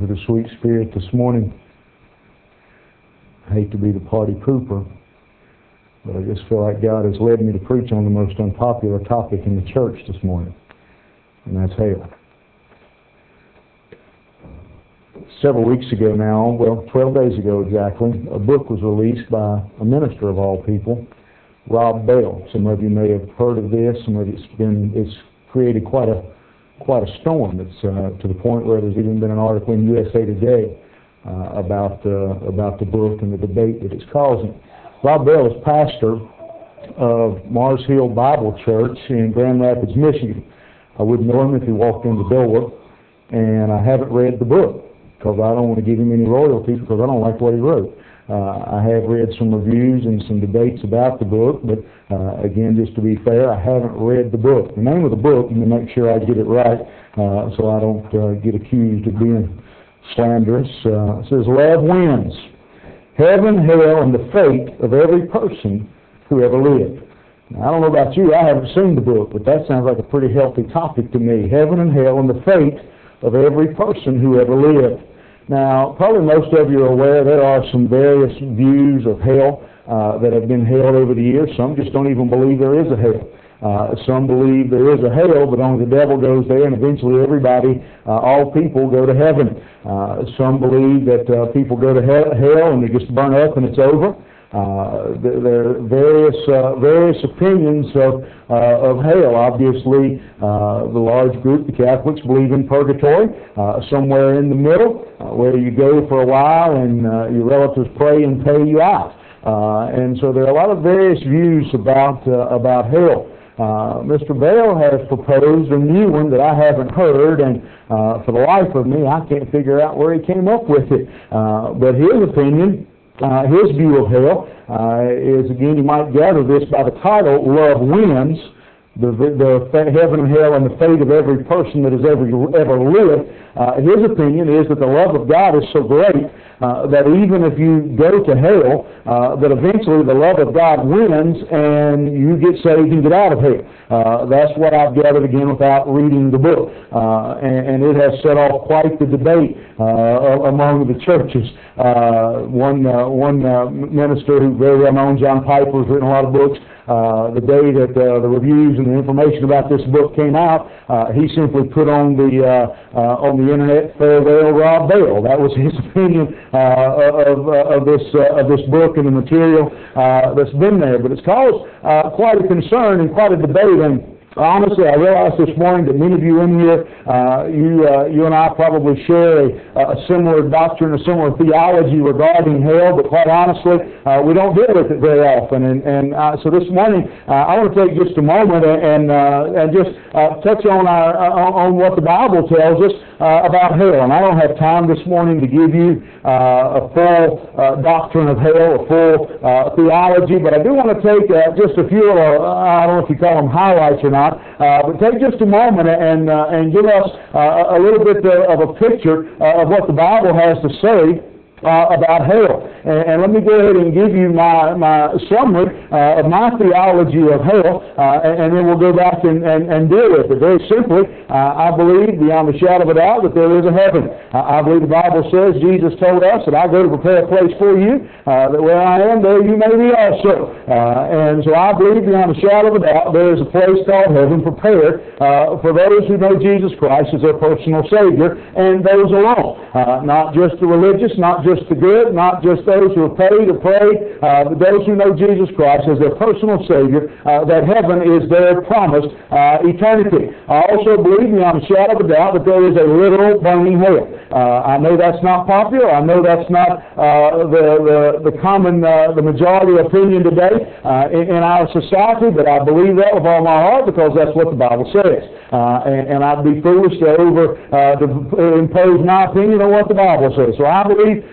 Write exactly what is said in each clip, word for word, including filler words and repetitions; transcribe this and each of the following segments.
with a sweet spirit this morning. I hate to be the party pooper, but I just feel like God has led me to preach on the most unpopular topic in the church this morning, and that's hell. Several weeks ago now, well, twelve days ago exactly, a book was released by a minister of all people, Rob Bell. Some of you may have heard of this. Some of it's been it's created quite a quite a storm. It's uh, to the point where there's even been an article in U S A Today uh, about uh, about the book and the debate that it's causing. Rob Bell is pastor of Mars Hill Bible Church in Grand Rapids, Michigan. I wouldn't know him if he walked in the door, and I haven't read the book because I don't want to give him any royalties because I don't like what he wrote. Uh, I have read some reviews and some debates about the book, but uh, again, just to be fair, I haven't read the book. The name of the book, and to make sure I get it right uh, so I don't uh, get accused of being slanderous, uh, it says, Love Wins. Heaven, hell, and the fate of every person who ever lived. Now, I don't know about you, I haven't seen the book, but that sounds like a pretty healthy topic to me. Heaven and hell and the fate of every person who ever lived. Now, probably most of you are aware there are some various views of hell uh, that have been held over the years. Some just don't even believe there is a hell. Uh, some believe there is a hell, but only the devil goes there, and eventually everybody, uh, all people, go to heaven. Uh, some believe that uh, people go to he- hell and they just burn up and it's over. Uh, there are various uh, various opinions of uh, of hell. Obviously, uh, the large group, the Catholics, believe in purgatory, uh, somewhere in the middle, uh, where you go for a while and uh, your relatives pray and pay you out. Uh, and so there are a lot of various views about uh, about hell. Uh, Mister Bell has proposed a new one that I haven't heard, and uh, for the life of me, I can't figure out where he came up with it. Uh, but his opinion. Uh, his view of hell uh, is, again, you might gather this by the title, Love Wins, the, the, the heaven and hell and the fate of every person that has ever, ever lived. Uh, his opinion is that the love of God is so great uh, that even if you go to hell, uh, that eventually the love of God wins and you get saved and get out of hell. Uh, that's what I've gathered, again, without reading the book. Uh, and, and it has set off quite the debate uh, among the churches. Uh, one uh, one uh, minister who very well known, John Piper, has written a lot of books. Uh, the day that uh, the reviews and the information about this book came out, uh, he simply put on the uh, uh, on the internet, "Farewell, Rob Bell." That was his opinion uh, of uh, of this uh, of this book and the material uh, that's been there. But it's caused uh, quite a concern and quite a debate. And honestly, I realize this morning that many of you in here, uh, you uh, you and I probably share a, a similar doctrine, a similar theology regarding hell, but quite honestly, uh, we don't deal with it very often. And, and uh, so this morning, uh, I want to take just a moment and uh, and just uh, touch on our uh, on what the Bible tells us uh, about hell. And I don't have time this morning to give you uh, a full uh, doctrine of hell, a full uh, theology, but I do want to take uh, just a few, uh, I don't know if you call them highlights or not. Uh, but take just a moment and uh, and give us uh, a little bit uh, of a picture uh, of what the Bible has to say uh, about hell. And, and let me go ahead and give you my, my summary uh, of my theology of hell, uh, and, and then we'll go back and, and, and deal with it. Very simply, uh, I believe beyond a shadow of a doubt that there is a heaven. Uh, I believe the Bible says, Jesus told us that I go to prepare a place for you, uh, that where I am, there you may be also. Uh, and so I believe beyond a shadow of a doubt there is a place called heaven prepared uh, for those who know Jesus Christ as their personal Savior, and those alone. Uh, not just the religious, not just the good, not just those who are paid to pray, uh, but those who know Jesus Christ as their personal Savior, uh, that heaven is their promised uh, eternity. I also believe beyond a shadow of a doubt that there is a literal burning hell. Uh, I know that's not popular. I know that's not uh, the, the the common, uh, the majority opinion today uh, in, in our society, but I believe that with all my heart because that's what the Bible says. Uh, and, and I'd be foolish to over uh, to impose my opinion on what the Bible says. So I believe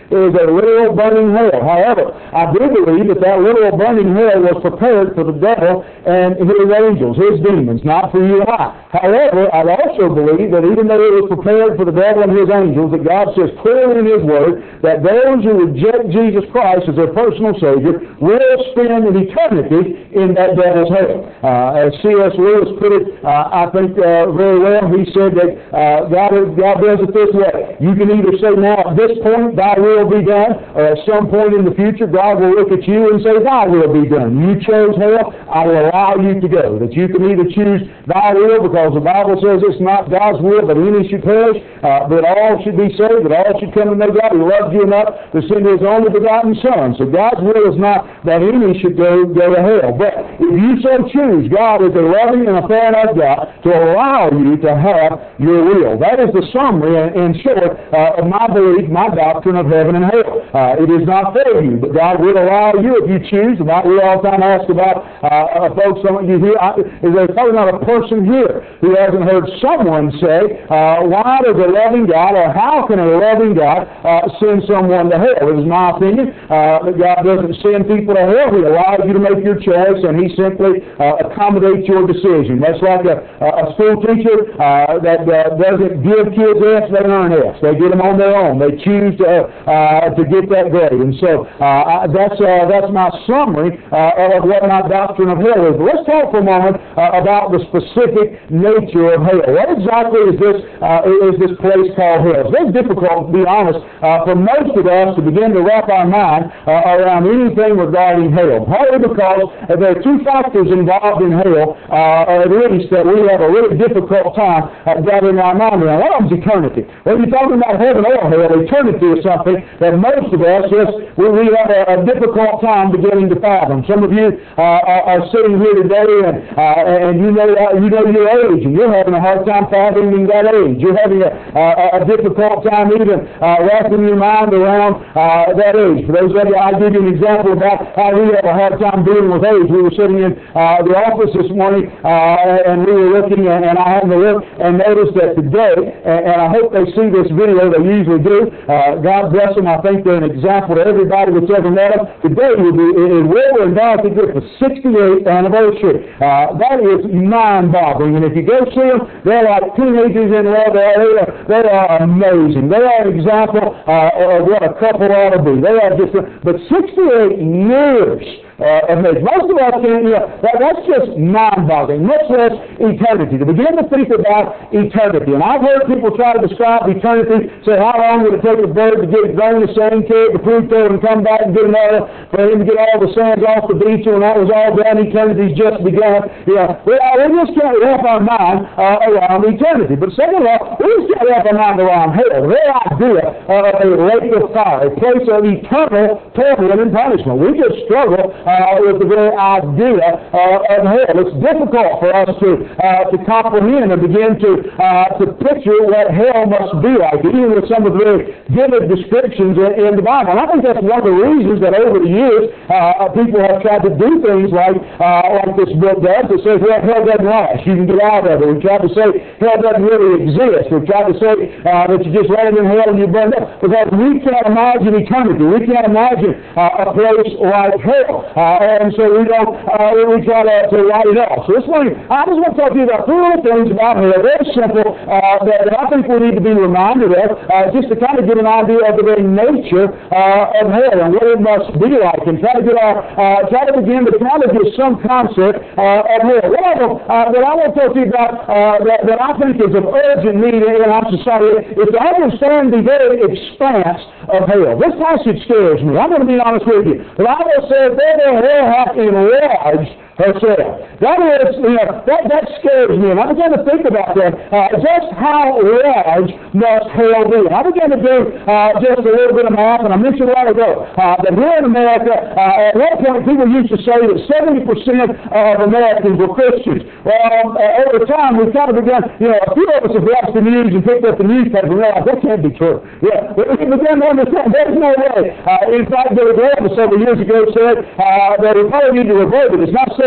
is a literal burning hell. However, I do believe that that literal burning hell was prepared for the devil and his angels, his demons, not for you and I. However, I also believe that even though it was prepared for the devil and his angels, that God says clearly in His Word that those who reject Jesus Christ as their personal Savior will spend an eternity in that devil's hell. Uh, as C S Lewis put it, uh, I think uh, very well, he said that uh, God, God does it this way. You can either say now at this point, thy will be done, or at some point in the future, God will look at you and say, thy will be done. You chose hell, I will allow you to go. That you can either choose thy will, because the Bible says it's not God's will, but any should perish, uh, but all should be saved, that all should come to know God. He loved you enough to send His only begotten Son. So God's will is not that any should go, go to hell. But if you so choose, God is a loving and a fair enough God to allow you to have your will. That is the summary, in short, uh, of my belief, my doctrine of heaven and hell. Uh, it is not for you, but God will allow you if you choose. And I, we all the time ask about uh, folks, some of you here, I, is there probably not a person here who hasn't heard someone say, uh, why does a loving God, or how can a loving God uh, send someone to hell? It is my opinion uh, that God doesn't send people to hell. He allows you to make your choice, and He simply uh, accommodates your decision. That's like a, a school teacher uh, that uh, doesn't give kids F's, they earn F's. They get them on their own. They choose to, uh, to get that grade. And so uh, I, that's, uh, that's my summary uh, of what my doctrine of hell is. But let's talk for a moment uh, about the specific nature of hell. What exactly is this, uh, is this place called hell? It's very difficult, to be honest, uh, for most of us to begin to wrap our mind uh, around anything regarding hell. Partly because uh, there are two factors involved in hell, uh, or at least that we have a really difficult time uh, gathering our mind around. One of them is eternity. When you're talking about heaven or hell, eternity is something that most of us, just, we, we have a, a difficult time beginning to fathom. Some of you uh, are, are sitting here today and, uh, and you know uh, you know your age, and you're having a hard time fathoming that age. You're having a, a, a difficult time even uh, wrapping your mind around uh, that age. For those of you, I'll give you an example about how we have a hard time dealing with age. We were sitting in uh, the office this morning, uh, and we were looking, and, and I happened to look and noticed that today, and, and I hope they see this video, they usually do. Uh, God bless them. I think they're an example to everybody that's ever met them. Today will be in Wilbur and Dorothy Griffith's sixty-eighth anniversary. Uh, that is mind-boggling. And if you go see them, they're like teenagers in love. They are, they are amazing. They are an example uh, of what a couple ought to be. They are just, a, but sixty-eight years uh, of marriage. Most of us can't, you know, that, that's just mind-boggling, much less eternity. To begin to think about eternity. And I've heard people try to describe eternity, say how long would it take a bird to get it grown to sand carry to Pluto and come back and get another, for him to get all the sands off the beach, and when that was all done, eternity's just begun. You know, we, we just can't wrap our mind uh, around eternity. But second of all, we just can't wrap our mind around hell. The very idea uh, of a lake of fire, a place of eternal torment and punishment. We just struggle uh, with the very idea uh, of hell. It's difficult for us to uh, to comprehend and begin to uh, to picture what hell must be like, even with some of the very vivid descriptions in, in the Bible. And I think that's one of the reasons that over the years uh, people have tried to do things like uh, like this book does. It says, well, hell doesn't last. You can get out of it. We tried to say hell doesn't really exist. We tried to say uh, that you just land in hell and you burn up. Because we can't imagine eternity. We can't imagine uh, a place like hell. Uh, and so we don't, uh, we try to, to write it off. So this morning, I just want to talk to you about three little things about hell, very simple, uh, that, that I think we need to be reminded of, uh, just to kind of get an idea of the very nature uh, of hell and what it must be like, and try to get our, uh, try to begin to kind of get some concept uh, of hell. One of them uh, that I want to talk to you about uh, that, that I think is of urgent need in our society is to understand the very expanse of hell. This passage scares me. I'm going to be honest with you. The Bible says, therefore hell hath enlarged herself. That is, you know, that, that scares me. And I began to think about that. Uh, just how large must hell be? And I began to do uh, just a little bit of math, and I mentioned a while ago uh, that here in America, uh, at one point people used to say that seventy percent of Americans were Christians. Well, uh, over time we've kind of begun, you know, a few of us have watched the news and picked up the newspaper and realized that can't be true. Yeah, but we began to understand there's no way. Uh, in fact, Billy Graham several years ago said uh, that we probably need to revert it. It's not seventy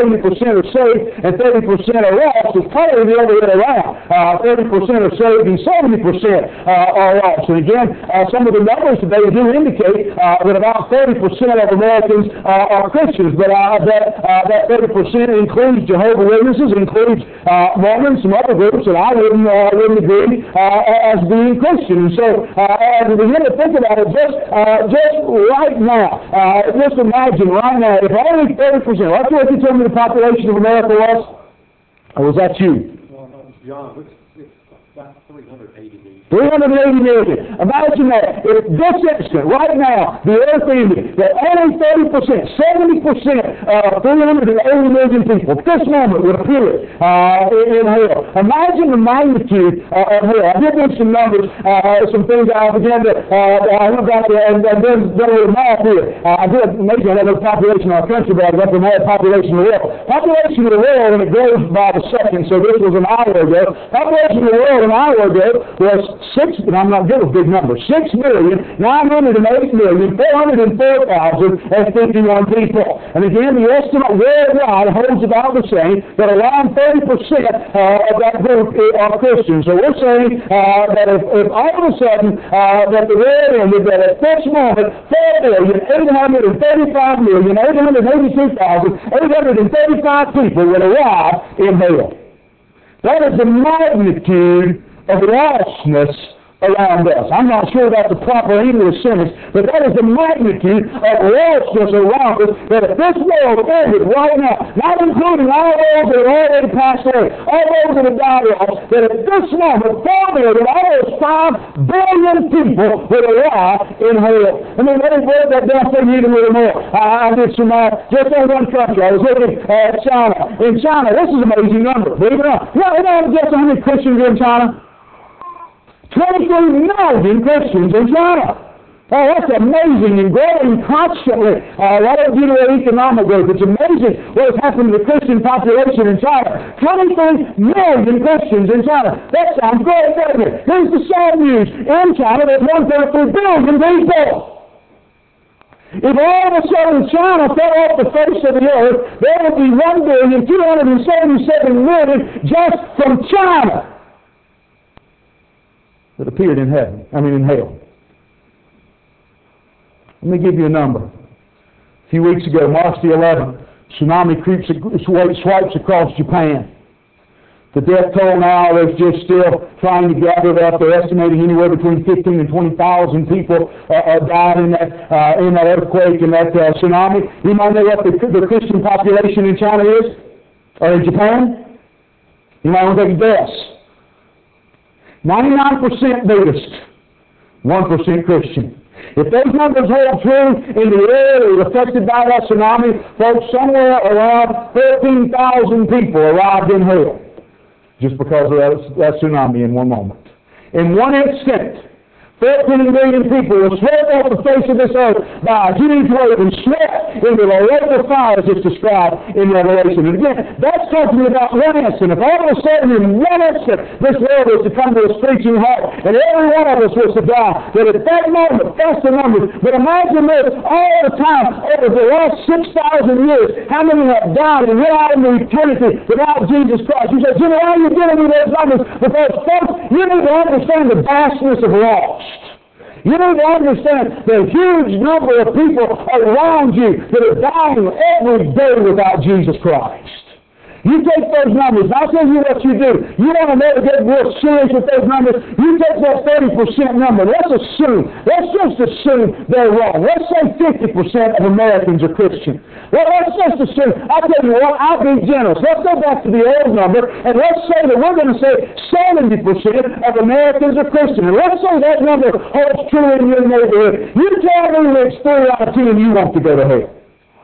seventy percent are saved and thirty percent are lost. It's probably the other way around. Uh, thirty percent are saved and seventy percent uh, are lost. And again, uh, some of the numbers today do indicate uh, that about thirty percent of Americans uh, are Christians, but uh, that uh, that thirty percent includes Jehovah's Witnesses, includes uh, Mormons, some other groups that I wouldn't, uh, wouldn't agree uh, as being Christian. And so, uh, as we begin to think about it, just uh, just right now, uh, just imagine right now, if only thirty percent, that's what you told me the population of America was, or was that you? Well, John, it's, it's about three hundred eighty million. three hundred eighty million. Imagine that. If this instant, right now, the earth ended, that only thirty percent, seventy percent of three hundred eighty million people at this moment would appear uh, in hell. Imagine the magnitude uh, of hell. I did mention numbers, uh, some things I began to, uh, I went back there and, and then did a little math here. Uh, I did maybe another population of our country, but I got the mad population of the world. Population of the world, and it grows by the second, so this was an hour ago. Population of the world an hour ago was six, and I'm not good with big numbers, six million, nine hundred eight million, four hundred four thousand fifty-one people. And again, the estimate worldwide holds about the same, that around thirty percent uh, of that group are Christians. So we're saying uh, that if, if all of a sudden uh, that the world ended, that at this moment, four billion, eight hundred thirty-five million, eight hundred eighty-two thousand, eight hundred thirty-five people would arrive in hell. That is the magnitude of lostness around us. I'm not sure that's the proper English sentence, but that is the magnitude of lostness around us, that if this world ended right now, not including all those that have already passed away, all those that have died off, that at this moment, four million, almost five billion people would arrive in hell. I mean, let me break that down for you a little more. I, I did some, uh, just on one country. I was looking at China. In China, this is an amazing number, believe it or not. You know, you know guess how many Christians are in China? twenty-three million Christians in China. Oh, that's amazing and growing constantly. Uh, right up due to their economic growth. It's amazing what has happened to the Christian population in China. twenty-three million Christians in China. That sounds great, doesn't it? Here's the sad news. In China, there's one point three billion people. If all of a sudden China fell off the face of the earth, there would be one billion two hundred seventy-seven million just from China that appeared in heaven, I mean in hell. Let me give you a number. A few weeks ago, March the eleventh, tsunami creeps, swipes across Japan. The death toll now is just still trying to gather it up. They're estimating anywhere between fifteen and twenty thousand people uh, uh, died in that uh, in that earthquake and that uh, tsunami. You might know what the, the Christian population in China is, or in Japan. You might want to take a guess. ninety-nine percent Buddhist, one percent Christian. If those numbers hold true in the area that was affected by that tsunami, folks, somewhere around thirteen thousand people arrived in hell just because of that, that tsunami in one moment. In one instant, thirteen million people were swept off the face of this earth by a huge wave and swept into the lake of fire as it's described in Revelation. And again, that's talking about one instant. If all of a sudden in one instant this world was to come to a screeching halt and every one of us was to die, that at that moment, that's the number. But imagine this, all the time, over the last six thousand years, how many have died and went out into eternity without Jesus Christ? You say, Jimmy, why are you giving me those numbers? Because, folks, you need to understand the vastness of loss. You need to understand the huge number of people around you that are dying every day without Jesus Christ. You take those numbers, and I'll tell you what you do. You want to know to get real serious with those numbers, you take that thirty percent number. Let's assume, let's just assume they're wrong. Let's say fifty percent of Americans are Christian. Well, let's just assume, I'll tell you what, I'll be generous. Let's go back to the old number, and let's say that we're going to say seventy percent of Americans are Christian. And let's say that number holds true in your neighborhood. You tell me that it's three out of ten you want to go to hell.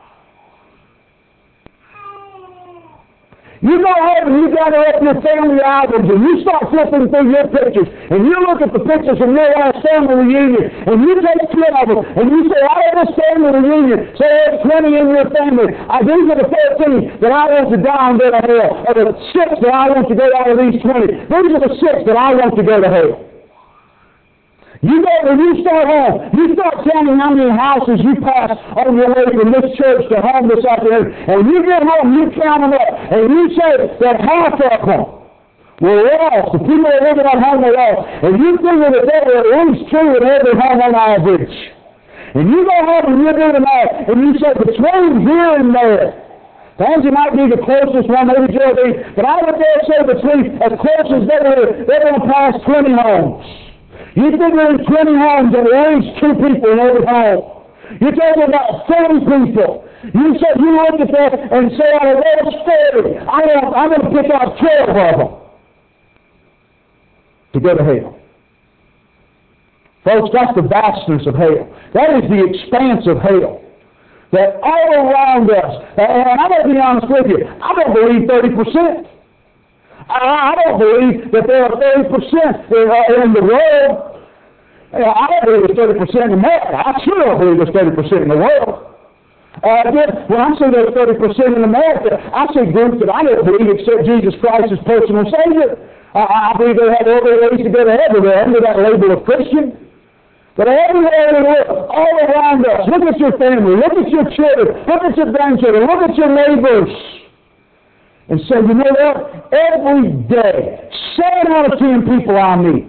You go home and you gather up your family albums and you start flipping through your pictures and you look at the pictures from your last family reunion and you take ten of them and you say, out of this family reunion, say there's twenty in your family. I, these are the thirteen that I want to die and go to hell. Or the six that I want to go out of these twenty. These are the six that I want to go to hell. You go, when you start home, you start counting how many houses you pass on your way from this church to home this afternoon. And when you get home, you count them up. And you say that half of them were lost. The people that living at home were lost. And you figure that they were at least two in every home on average. And you go home and you do the math. And you say between here and there, Pansy might be the closest one, maybe Geraldine, but I would dare say between as close as they were, they're going to pass twenty homes. You figure in twenty homes and at least two people in every home. You're talking about thirty people. You say you look at that and say out of those thirty, I am, I'm going to pick out twelve of them to go to hell. Folks, that's the vastness of hell. That is the expanse of hell. That all around us, and I'm going to be honest with you, I don't believe thirty percent. I don't believe that there are thirty percent in the world. I don't believe there's thirty percent in America. I sure don't believe there's thirty percent in the world. Uh, when I say there's thirty percent in America, I see groups that I don't believe accept Jesus Christ as personal Savior. Uh, I believe they have other ways to go to heaven. They're under that label of Christian. But everywhere we look, all around us, look at your family, look at your children, look at your grandchildren, look at your neighbors. And say, you know what? Every day, seven out of ten people I meet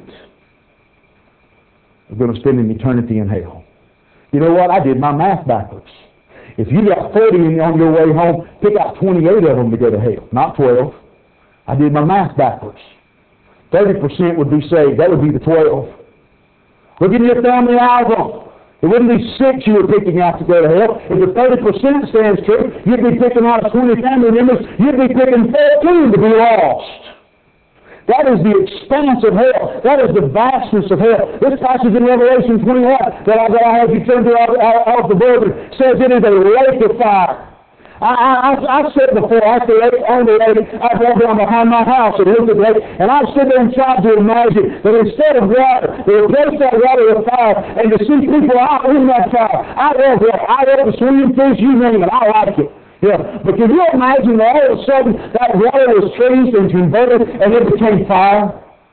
are going to spend an eternity in hell. You know what? I did my math backwards. If you got thirty on your way home, pick out twenty-eight of them to go to hell, not twelve. I did my math backwards. thirty percent would be saved. That would be the twelve. Look at your family album. It wouldn't be six you were picking out to go to hell. If the thirty percent stands true, you'd be picking out of twenty family members, you'd be picking fourteen to be lost. That is the expanse of hell. That is the vastness of hell. This passage in Revelation twenty-one that I, that I have you turn to out, out, out the board says it is a lake of fire. I, I, I've said before, I said on the lake, I've walked down behind my house and looked at the lake, and I've stood there and tried to imagine that instead of water, they replaced that water with fire, and to see people out in that fire. I love it. I love the swimming fish, you name it. I like it. Yeah. But can you imagine that all of a sudden that water was changed and converted, and it became fire?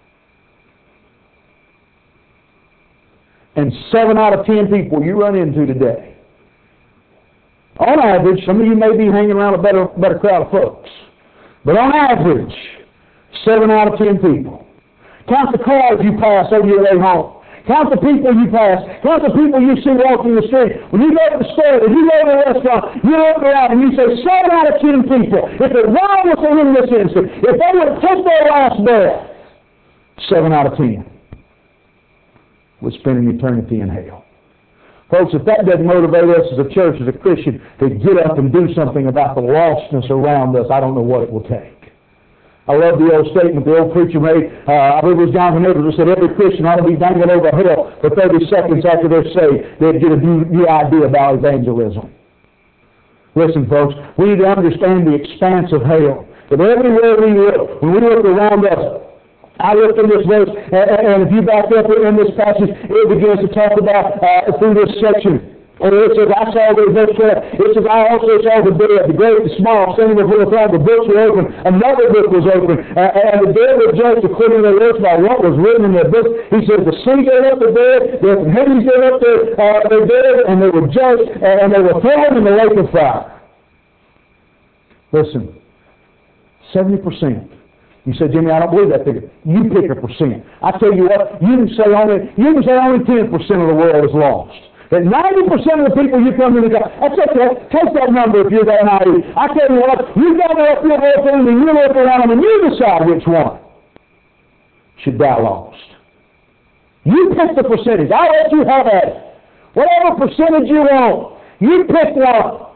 And seven out of ten people you run into today, on average, some of you may be hanging around a better, better crowd of folks, but on average, seven out of ten people. Count the cars you pass over your way home. Count the people you pass. Count the people you see walking the street. When you go to the store, when you go to the restaurant, you look around and you say, seven out of ten people, if it were with them in this instant, if they would have took their last breath, seven out of ten would spend an eternity in hell. Folks, if that doesn't motivate us as a church, as a Christian, to get up and do something about the lostness around us, I don't know what it will take. I love the old statement the old preacher made. Uh, I believe it was Jonathan Edwards who said every Christian ought to be dangling over hell for thirty seconds after they're saved. They'd get a new, new idea about evangelism. Listen, folks, we need to understand the expanse of hell. But everywhere we look, when we look around us, I looked in this verse, and, and if you back up in this passage, it begins to talk about, uh, through this section, and it says, I saw the verse there, it says, I also saw the dead, the great, the small, standing before the throne, the books were open, another book was open, uh, and the dead were judged according to their works by what was written in their book. He says, the sea gave up the dead, the heavens gave up their, uh, their dead, and they were judged, and they were thrown in the lake of fire. Listen, seventy percent. You said, Jimmy, I don't believe that figure. You pick a percent. I tell you what, you can say only you can say only ten percent of the world is lost. That ninety percent of the people you come to, that's okay. Take that number if you're that naive. I tell you what, you got to up your whole family, you look around them, and you decide which one should die lost. You pick the percentage. I'll let you have at it. Whatever percentage you want, you pick one.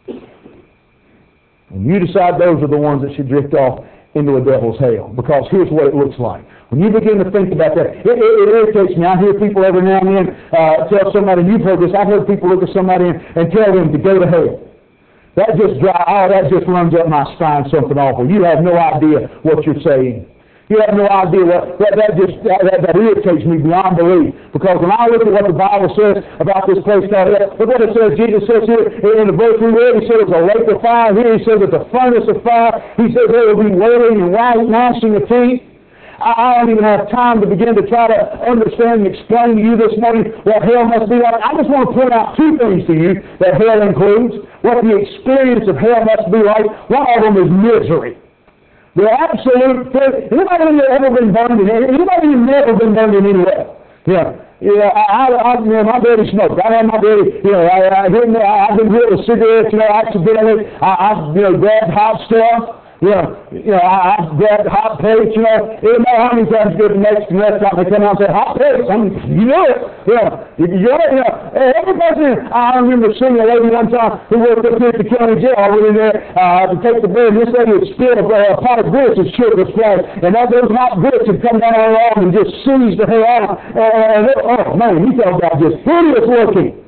And you decide those are the ones that should drift off into a devil's hell. Because here's what it looks like. When you begin to think about that, it, it, it irritates me. I hear people every now and then uh, tell somebody, and you've heard this, I've heard people look at somebody and, and tell them to go to hell. That just dry, oh, that just runs up my spine, something awful. You have no idea what you're saying. You have no idea what, that, that just, that, that, that irritates me beyond belief. Because when I look at what the Bible says about this place called hell, look what it says, Jesus says here in the verse we read, he says it's a lake of fire. Here he says it's a furnace of fire. He says there will be wailing and gnashing of teeth. I, I don't even have time to begin to try to understand and explain to you this morning what hell must be like. I just want to point out two things to you that hell includes. What the experience of hell must be like. One of them is misery. The absolute, anybody ever been burned in, anybody never been burned in anywhere? Yeah. Yeah, I, I, you know, my daddy smoked. I had my daddy, you know, I, I didn't, I, I've been hit with cigarettes, you know, accidentally. I, I, you know, grabbed hot stuff. You know, you know, I, I grabbed hot plates, you know. It didn't matter how many times you go to the next restaurant, they come out and say, hot plates. I mean, you know it. You know, you, you know, you know. Every person, I remember seeing a lady one time who worked up here at the county jail. I went in there uh, to take the bread, and this lady would spill a, a pot of grits and sugar was flat. And that those hot grits would come down her arm and just seize the hair out. And, and it, oh, man, you talk about just hideous looking.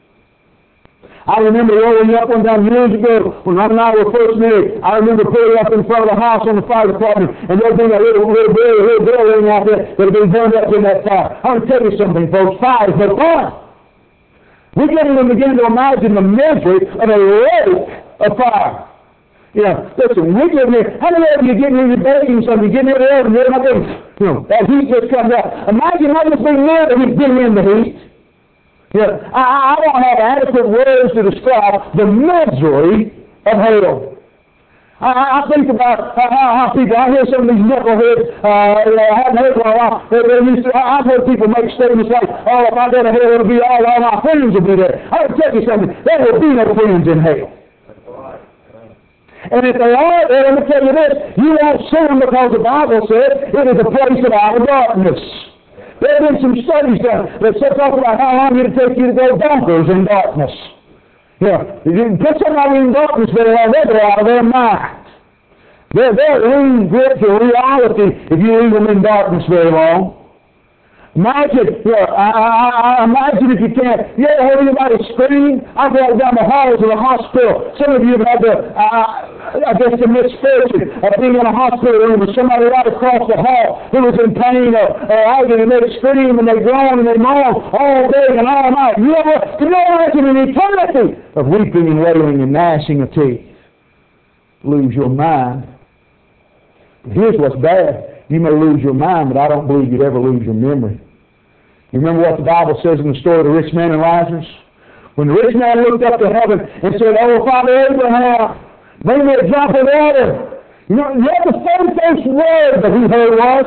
I remember rolling up one time years ago when Ron and I were first married. I remember pulling up in front of the house on the fire department, and there'd been a little, little boy, a little girl laying out there that had been burned up in that fire. I want to tell you something, folks. Fire is no fun. We can't even begin to imagine the misery of a lake of fire. You know, listen, we get in there, how many of you get in your baking something, you get in there and you're not getting, you know, that heat just comes out. Imagine how this thing there that we've been in the heat. Yeah, I, I don't have adequate words to describe the misery of hell. I, I think about how, how people, I hear some of these knuckleheads, uh, you know, I haven't heard for a while, they, they used to, I've heard people make statements like, oh, if I go to hell, it'll be all, all my friends will be there. I will tell you something, there will be no friends in hell. And if they are there, let me tell you this, you won't see them because the Bible says it is a place of outer darkness. There have been some studies done that talk about how long it'll take you to go bonkers in darkness. Yeah, you can put somebody in darkness very long, they'll go out of their mind. They're, they're lean grip to reality if you leave them in darkness very long. Imagine, yeah, I, I, I imagine if you can't. You ever heard anybody scream? I've walked down the halls of a hospital. Some of you have had the, uh, I guess, the misfortune of being in a hospital room with somebody right across the hall who was in pain or, or agony, and they scream and they groan and they moan all day and all night. You ever, can you imagine an eternity of weeping and wailing and gnashing of teeth? Lose your mind. But here's what's bad. You may lose your mind, but I don't believe you'd ever lose your memory. You remember what the Bible says in the story of the rich man and Lazarus? When the rich man looked up to heaven and said, oh, Father Abraham, bring me a drop of water. You know, you know the very first word that he heard was,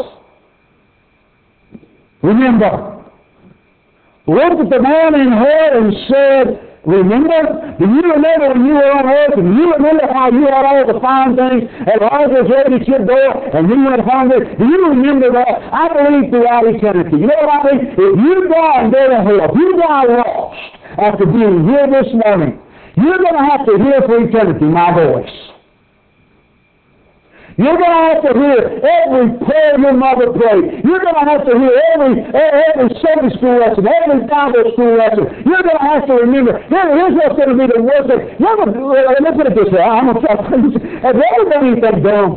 remember. Looked at the man in head and said, remember? Do you remember when you were on earth? And you remember how you had all the fine things and Lazarus ready to your door and you went hungry? Do you remember that? I believe throughout eternity. You know what I mean? If you die and go to hell, if you die lost after being here this morning, you're going to have to hear for eternity my voice. You're going to have to hear every prayer your mother prayed. You're going to have to hear every every Sunday school lesson, every Bible school lesson. You're going to have to remember. Here, here's what's going to be the worst thing. You ever, let me put it this way. I'm going to try to have you ever done anything dumb?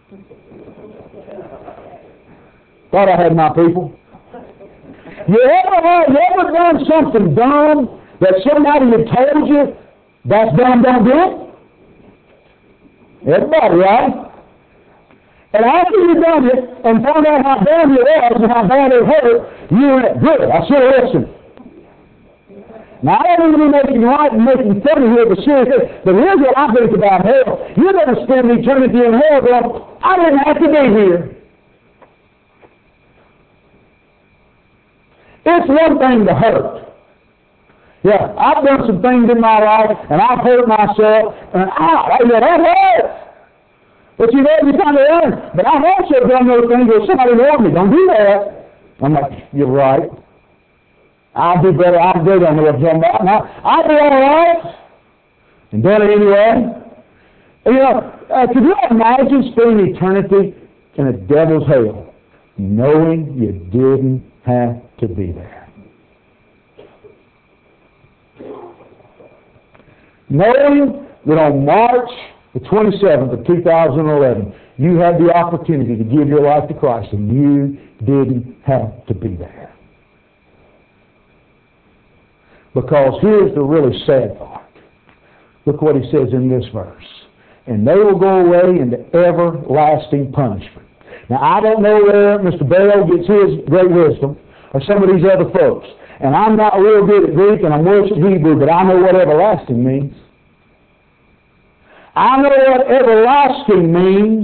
Thought I had my people. You ever had, you ever done something dumb that somebody had told you that's dumb, don't do it? Everybody, right? And after you've done it and found out how bad it was and how bad it hurt, you went, good, I should have listened. Now, I don't mean to be making light and making fun here, but seriously, but here's what I think about hell. You're going to spend eternity in hell, going, I didn't have to be here. It's one thing to hurt. Yeah, I've done some things in my life, and I've hurt myself, and ow, yeah, that hurts. But you know, you kind of learn. But I've also done those things where somebody warned me, don't do that. I'm like, you're right. I'll do better. I'll do that. I know what I'm talking about. Now, I'll be all right. And done it anyway. You know, uh, could you imagine spending eternity in a devil's hell, knowing you didn't have to be there? Knowing that on March the twenty-seventh of two thousand eleven, you had the opportunity to give your life to Christ, and you didn't have to be there. Because here's the really sad part. Look what he says in this verse. And they will go away into everlasting punishment. Now, I don't know where Mister Bell gets his great wisdom, or some of these other folks. And I'm not real good at Greek, and I'm worse at Hebrew, but I know what everlasting means. I know what everlasting means.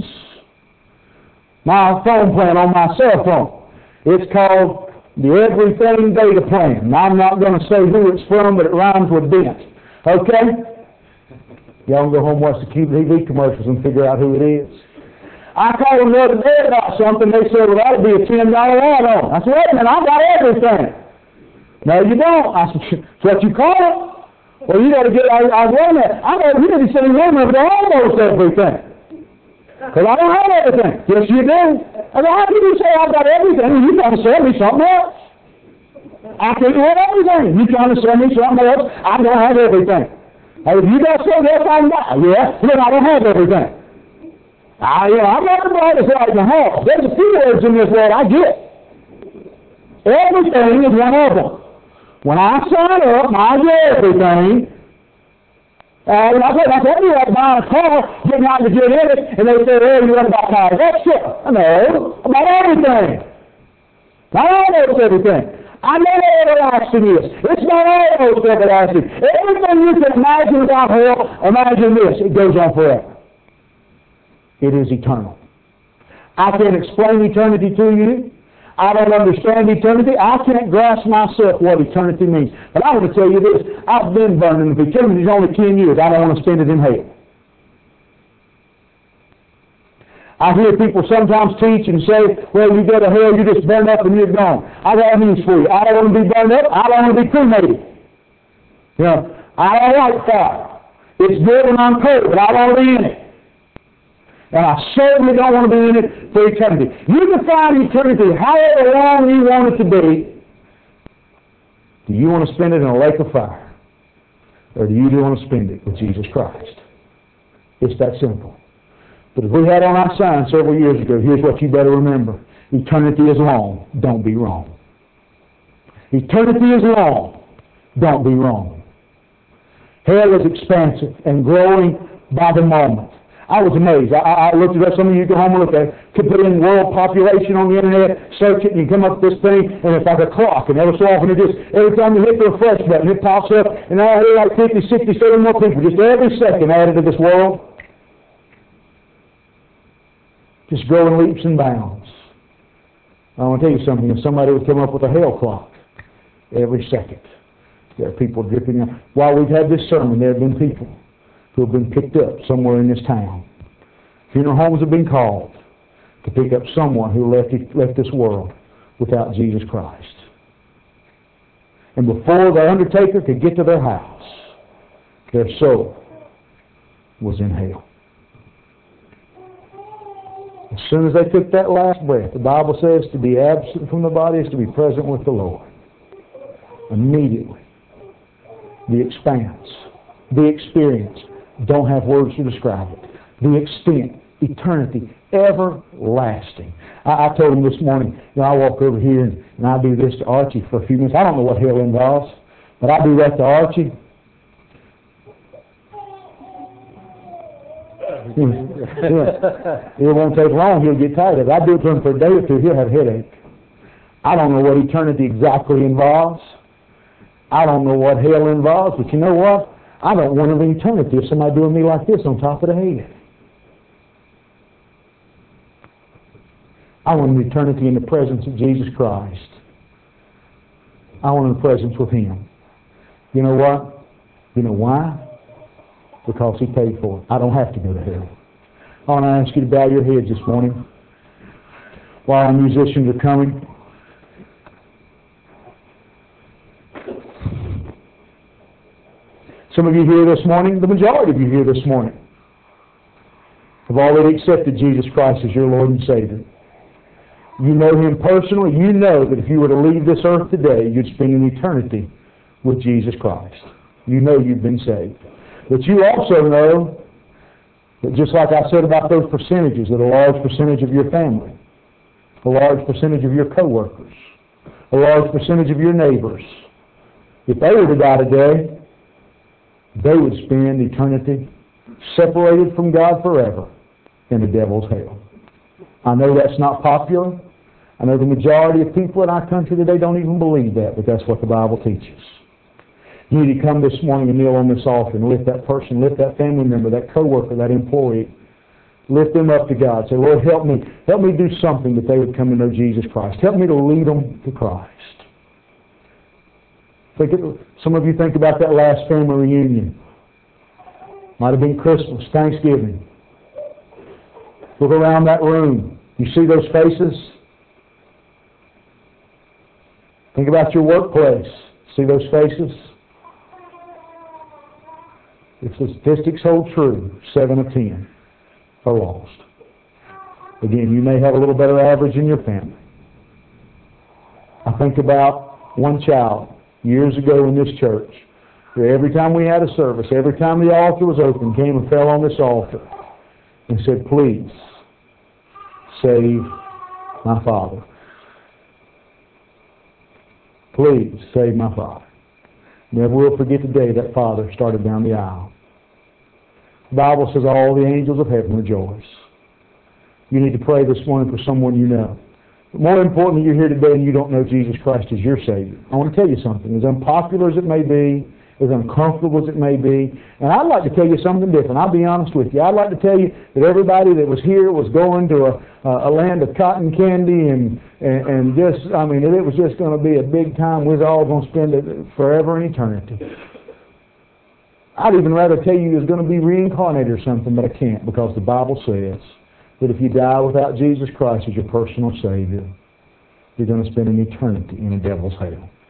My phone plan on my cell phone. It's called the Everything Data Plan. And I'm not going to say who it's from, but it rhymes with Dent. Okay? Y'all can go home and watch the Q T V commercials and figure out who it is. I called them the other day about something. They said, well, that would be a ten dollar add-on. I said, wait a minute, I got everything. No, you don't. I said, so what you call it? Well, you got to get, I, I was wondering that. I got you need to send them over to almost everything. Because I don't have everything. Yes, you do. I said, how can you say I've got everything and you're trying to sell me something else? I can't have everything. You're trying to sell me something else. I don't have everything. Hey, if you got something else I can buy, yeah, then I don't have everything. I, you know, I'm not the brightest light in the house. There's a few words in this world I get. Everything is one of them. When I sign up, I get everything. Uh, when I said, I said, you like buying a car, getting out to get in it, and they say, well, you want to buy cars. That's it. No, about everything. Not almost everything. I know what everlasting is. It's not almost everlasting. Everything you can imagine about hell, imagine this. It goes on forever. It is eternal. I can't explain eternity to you. I don't understand eternity. I can't grasp myself what eternity means. But I want to tell you this. I've been burning. If eternity is only ten years, I don't want to spend it in hell. I hear people sometimes teach and say, well, you go to hell, you just burn up and you're gone. I got news for you. I don't want to be burned up. I don't want to be cremated. You know, I don't like fire. It's good when I'm cold, but I don't want to be in it. And I certainly don't want to be in it for eternity. You can find eternity however long you want it to be. Do you want to spend it in a lake of fire? Or do you want to spend it with Jesus Christ? It's that simple. But as we had on our sign several years ago, here's what you better remember. Eternity is long. Don't be wrong. Eternity is long. Don't be wrong. Hell is expansive and growing by the moment. I was amazed. I, I looked it up. Some of you go home and look at it. Could put in world population on the internet, search it, and you come up with this thing, and it's like a clock. And every so often it just, every time you hit the refresh button, it pops up, and now there are like fifty, sixty, seventy more people just every second added to this world. Just growing leaps and bounds. I want to tell you something. If somebody would come up with a hell clock every second, there are people dripping out. While we've had this sermon, there have been people who have been picked up somewhere in this town. Funeral homes have been called to pick up someone who left, left this world without Jesus Christ. And before the undertaker could get to their house, their soul was in hell. As soon as they took that last breath, the Bible says to be absent from the body is to be present with the Lord. Immediately, the expanse, the experience, don't have words to describe it. The extent, eternity, everlasting. I, I told him this morning, you know, I walk over here and, and I do this to Archie for a few minutes. I don't know what hell involves, but I do that to Archie. yeah. It won't take long. He'll get tired of it. I do it to him for a day or two. He'll have a headache. I don't know what eternity exactly involves. I don't know what hell involves, but you know what? I don't want an eternity of somebody doing me like this on top of the head. I want an eternity in the presence of Jesus Christ. I want a presence with Him. You know what? You know why? Because He paid for it. I don't have to go to hell. I want to ask you to bow your heads this morning while our musicians are coming. Some of you here this morning, the majority of you here this morning, have already accepted Jesus Christ as your Lord and Savior. You know Him personally. You know that if you were to leave this earth today, you'd spend an eternity with Jesus Christ. You know you've been saved. But you also know that just like I said about those percentages, that a large percentage of your family, a large percentage of your co-workers, a large percentage of your neighbors, if they were to die today, they would spend eternity separated from God forever in the devil's hell. I know that's not popular. I know the majority of people in our country today don't even believe that, but that's what the Bible teaches. You need to come this morning and kneel on this altar and lift that person, lift that family member, that coworker, that employee. Lift them up to God. Say, Lord, help me. Help me do something that they would come to know Jesus Christ. Help me to lead them to Christ. Think of, some of you think about that last family reunion. Might have been Christmas, Thanksgiving. Look around that room. You see those faces? Think about your workplace. See those faces? If the statistics hold true, seven of ten are lost. Again, you may have a little better average in your family. I think about one child years ago in this church, where every time we had a service, every time the altar was open, came and fell on this altar and said, please, save my father. Please, save my father. Never will forget the day that father started down the aisle. The Bible says all the angels of heaven rejoice. You need to pray this morning for someone you know. But more importantly, you're here today and you don't know Jesus Christ as your Savior. I want to tell you something. As unpopular as it may be, as uncomfortable as it may be, and I'd like to tell you something different. I'll be honest with you. I'd like to tell you that everybody that was here was going to a, a land of cotton candy and, and, and just, I mean, it was just going to be a big time. We're all going to spend it forever in eternity. I'd even rather tell you it's going to be reincarnated or something, but I can't, because the Bible says that if you die without Jesus Christ as your personal Savior, you're going to spend an eternity in a devil's hell.